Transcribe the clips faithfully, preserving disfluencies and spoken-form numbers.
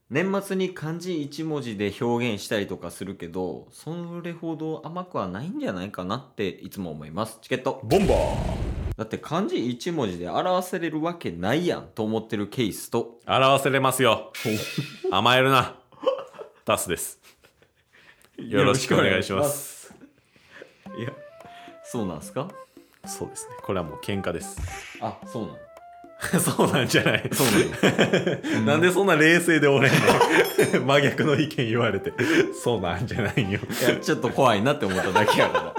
年末に漢字いち文字で表現したりとかするけど、それほど甘くはないんじゃないかなっていつも思います。チケットボンバー。 だって漢字いち文字で表せれるわけないやんと思ってるケースと、 表せれますよ。甘えるな。タスです。よろしくお願いします。 いや、そうなんすか？ そうですね。これはもう喧嘩です。 あ、そうなの。 そうなんじゃない。 そうなんなんでそんな冷静で俺に真逆の意見言われて、そうなんじゃないよ。 いや、ちょっと怖いなって思っただけやから。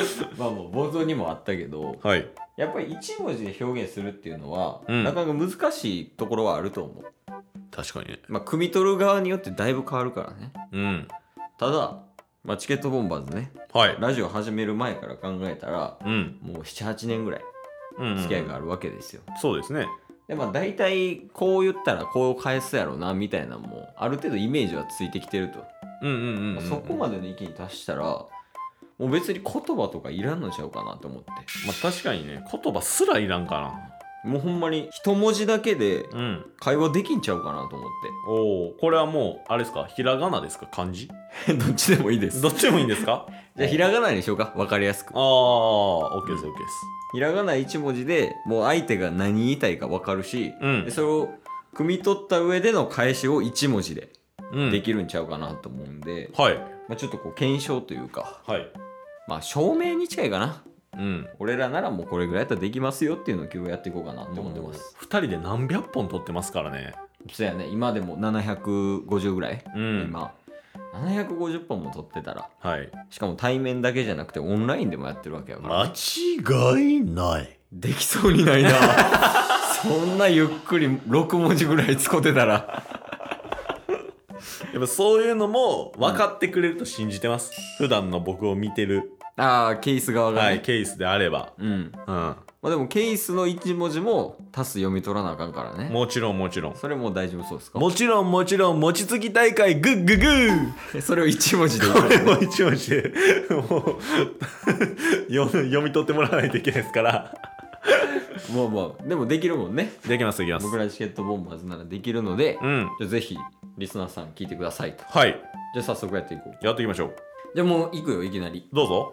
まあもう冒頭にもあったけど、 はい。 やっぱりいち文字で表現するっていうのは、 うんなかなか難しいところはあると思う。 確かにね。 まあ、汲み取る側によってだいぶ変わるからね。 うん。 ただ、まあ、チケットボンバーズね、 はい。 ラジオ始める前から考えたら、 うん。 もうなな、はちねんぐらいうん。 付き合いがあるわけですよ。 そうですね。 で、まあ大体こう言ったらこう返すやろなみたいなのもある程度イメージはついてきてると。 うんうんうんうん、うん。 そこまでの域に達したら、もう別に言葉とかいらんのちゃうかなと思って。 まあ確かにね、言葉すらいらんかもうほんまに一文字だけでな。うん。 会話できんちゃうかなと思っおお、これはもうあれですか、ひらがなですか、漢字？ て。どっちでもいいです。 どっちでもいいんですか？ じゃあひらがなにしようか、わかりやすく。 ああ、オッケーですオッケーです。 ひらがないち文字でもう相手が何言いたいか分かるし、 うんでそれを汲み取った上での返しをいち文字でうん。 できるんちゃうかなと思うんで、 はいまあ、ちょっとこう検証というか、 はい。 まあ証明に近いかな。 うん。 俺らならもうこれぐらいやったらできますよっていうのを今日やっていこうかなと思ってます。 ふたりで何百本撮ってますからね。 そうやね、今でもななひゃくごじゅうぐらい、 うん今ななひゃくごじゅっぽんも撮ってたら、 はい。 しかも対面だけじゃなくてオンラインでもやってるわけやから、ね、 間違いない。 できそうにないなそんなゆっくりろく文字ぐらい使ってたらやっぱそういうのも分かってくれると信じてます。普段の僕を見てる、 ああ、ケース側がね、 はい、ケースであれば。 うん。 うん。 まあでもケースのいち文字も足す読み取らなあかんからね。 もちろんもちろん。 それもう大丈夫そうですか？ もちろんもちろん、餅つき大会グッググー。 それをいち文字でいいこれも一文字でもう読読み取ってもらわないといけないですから。 もうもうでもできるもんね。 できますできます。 僕らチケットボンバーズならできるので、 うん。 じゃあぜひリスナーさん聞いてくださいと。 はい。 じゃあ早速やっていこう。 やっていきましょう。 じゃあもう行くよ、いきなり。 どうぞ。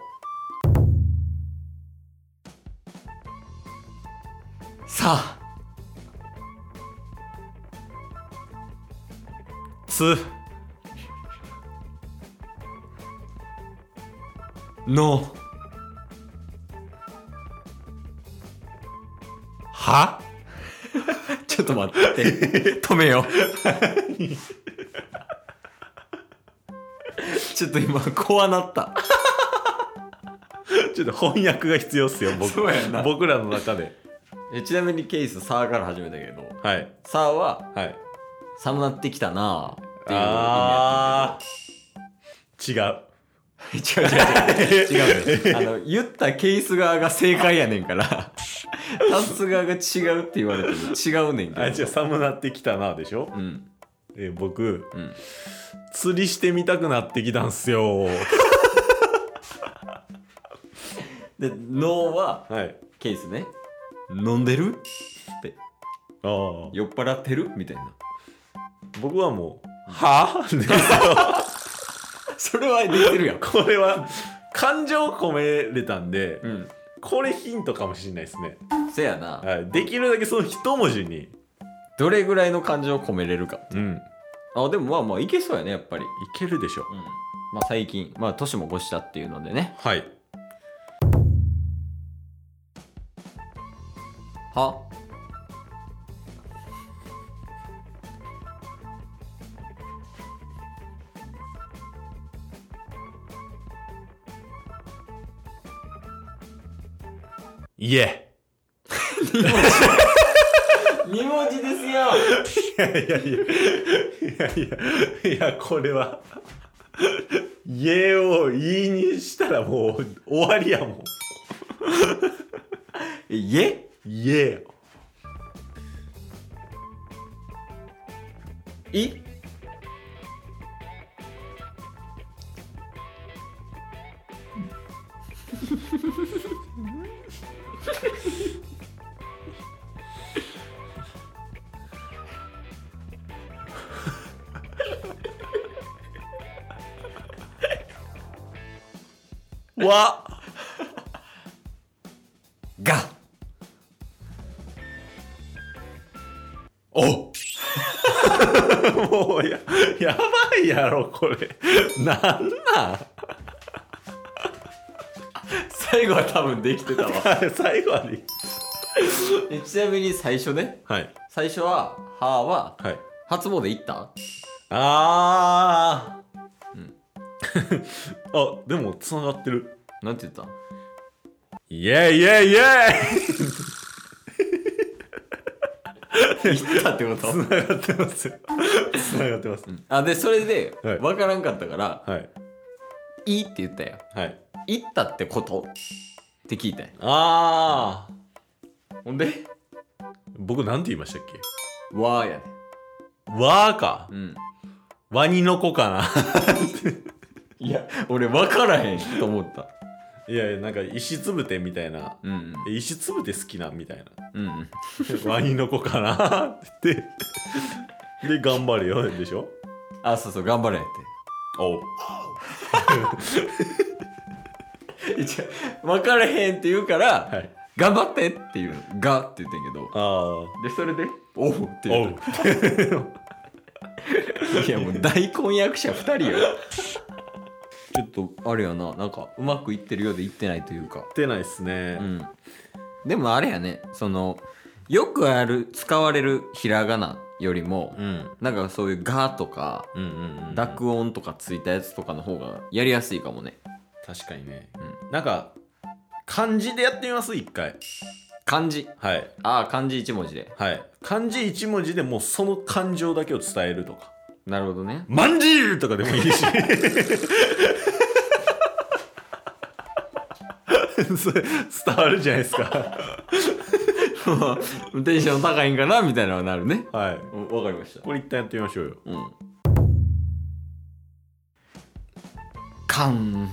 さあ、 つのはちょっと待って止めようちょっと今怖なった。 ちょっと翻訳が必要っすよ、僕。 そうやな。 僕らの中で。 えちなみにケースさーから始めたけど、 はいさーははい。 寒なってきたなーっていう意味やあー、違う。 ったけど違う違う違う違うね。あの言ったケース側が正解やねんからタス側が違うって言われても違うねんけど。 あ、じゃあ寒なってきたなでしょ。 うんえ僕、 うん釣りしてみたくなってきたんすよ。 でのははい。 ケースね、飲んでるってああ。 酔っ払ってるみたいな。 僕はもう、はぁですよ。 それはできてるやん。 これは感情込めれたんで、 うんこれヒントかもしれないですね。 せやな、 はい。できるだけその一文字に。 どれぐらいの感情を込めれるか。 うん。 あでもまあまあいけそうやね、やっぱり。 いけるでしょ。 うんまあ最近まあ年も越したっていうのでね。 はい。 はいえ。 に文字ですよ。 いやいやいやいやいやいや、これは家をいいにしたらもう終わりやもん。 え家よ。 いわがおもうややばいやろこれなんなん最後は多分できてたわ最後はねえちなみに最初ねはい最初は「は」ははい初詣行った？ あーうんあでもつながってるなんて言った？ イエイイエイイエ行ったってこと？ イつながってますよつながってます、 あでそれではい分からんかったからはい 「いい」って言ったよ。 はい行ったってことって聞いたよ。 あーほんで僕なんて言いましたっけ 「わ」やね。 わーかうんワニの子かないや俺分からへんと思った。 いやいやなんか石つぶてみたいなうんえ石つぶて好きなみたいなうんうんワニの子かなって言ってで頑張れよでしょあそうそう頑張れっておう一応分からへんって言うから、 はい頑張ってっていう「が」って言ってんけどあでそれで「おう」ってあおう言ったいやもう大婚約者ふたりよちょっとあれやななんかうまくいってるようでいってないというかってないっすね、 うんでもあれやねそのよくある使われるひらがなよりも、 うんなんかそういう「が」とかうんうんうん濁音とかついたやつとかの方がやりやすいかもね。 確かにね、 うなんか漢字でやってみます一回漢字はいああ漢字一文字ではい漢字一文字でもうその感情だけを伝えるとかなるほどね。 まんじゅうとかでもいいしそれ伝わるじゃないですかテンション高いんかなみたいなのになるね。 はいうんわかりました。 これ一旦やってみましょうようんかん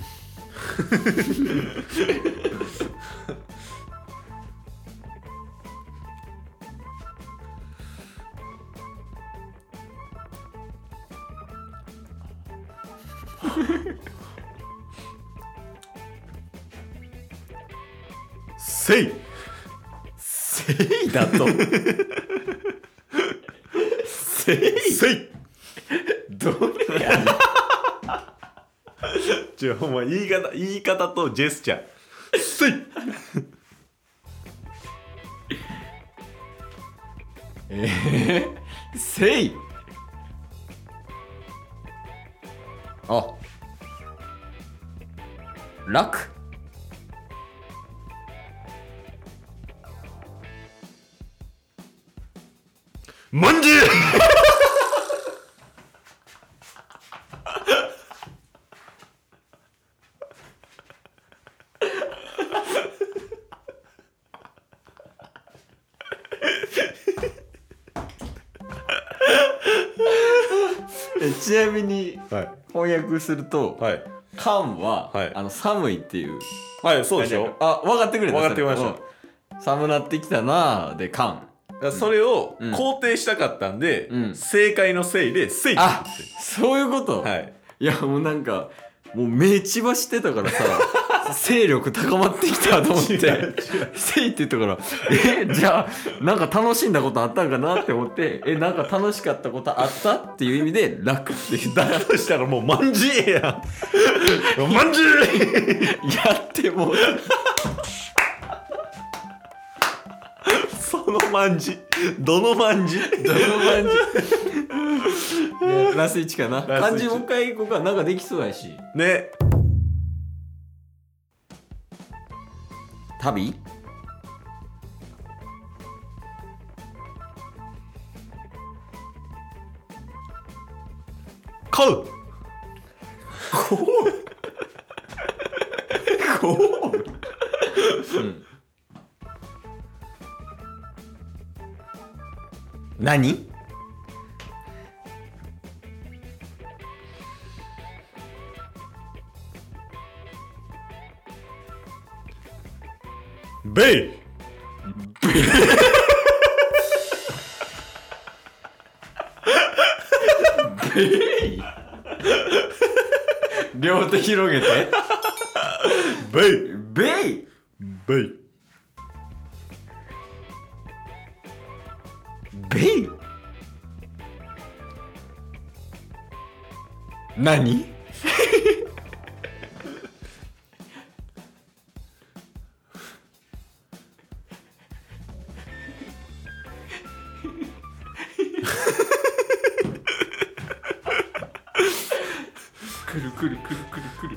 せいせいだとせいせいどれやねんちょほんま言い方言い方とジェスチャーせいえー、せいあ楽まんじゅうえちなみにはい翻訳するとはい 「かん」は、 はいあの寒いっていうはいそうでしょあ分かってくれた分かってきましたうん寒なってきたなーで「かん」 だからそれをうん肯定したかったんで、 うん正解のせいでせいって言あってそういうこと、 はいいやもうなんかもう目血ばしてたからさ勢力高まってきたと思って違う違う 「せい」って言ったからえじゃあなんか楽しんだことあったんかなって思ってえなんか楽しかったことあったっていう意味で「楽」って言ったらだとしたらもうまんじゅうやんまんじゅうやってもうそのまんじどのまんじどの感じいやラスいちかなラス漢字もう一回ここはなんかできそうやしね旅買うこう、うん、何ベイ両手広げてベイベイベイベイ何くるくるくるくるくる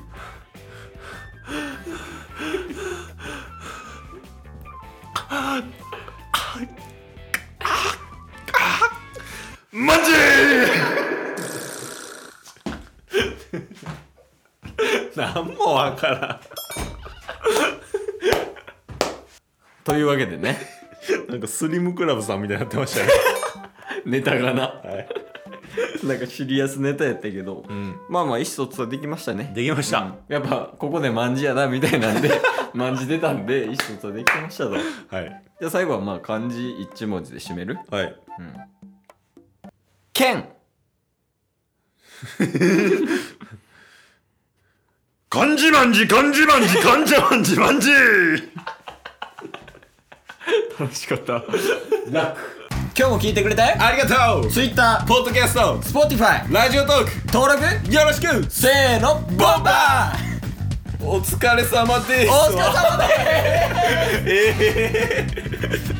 マジなんもわからん。 というわけでねなんかスリムクラブさんみたいになってましたね。 ネタがなはいなんかシリアスネタやったけど、 うん、 まあまあ意思疎通はできましたね。 できました、 うん、やっぱここで卍やなみたいなんで卍出たんで意思疎通はできましたと。 はいじゃあ最後はまあ漢字一文字で締める。 はい、 うん、剣漢字まんじ漢字まんじ漢字まんじまんじ楽しかった楽。今日も聞いてくれてありがとう。 Twitter、 ポッドキャスト、 Spotify、 ラジオトーク登録よろしく。 せーのボンバー。 お疲れ様です。 お疲れ様ですええー